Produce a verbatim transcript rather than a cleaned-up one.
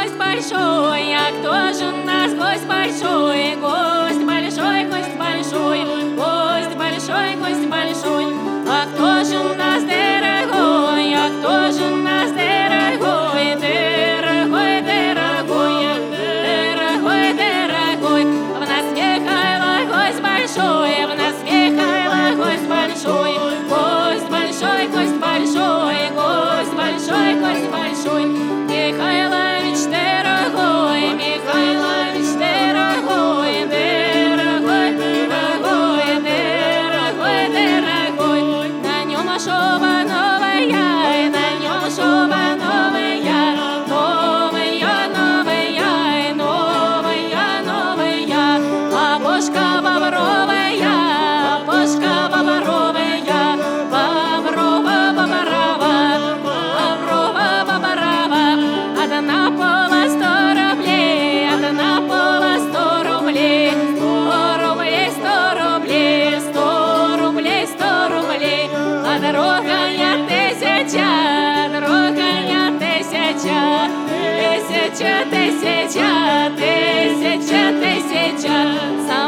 гость большой, а кто же у нас гость большой? Гость большой, гость большой, гость большой, гость большой. А кто же у нас дорогой? А кто же у нас дорогой? Дорогой, дорогой, дорогой, дорогой. В нас Михайло гость большой, в нас Михайло гость большой. Гость большой, гость большой, гость большой, гость большой. Михайлович дорогой, Михайлович дорогой, дорогой, дорогой, дорогой, дорогой. На нем шуба новая, на нем шуба новая, новая, новая, новая, новая. А бошка бобровая, бошка бобровая, боброва, боброва, боброва, боброва. Одна пола сто рублей, одна пола сто рублей, сто рублей, сто рублей, сто рублей, сто рублей. А дорогая тысяча, дорогая тысяча, тысяча, тысяча, тысяча, тысяча.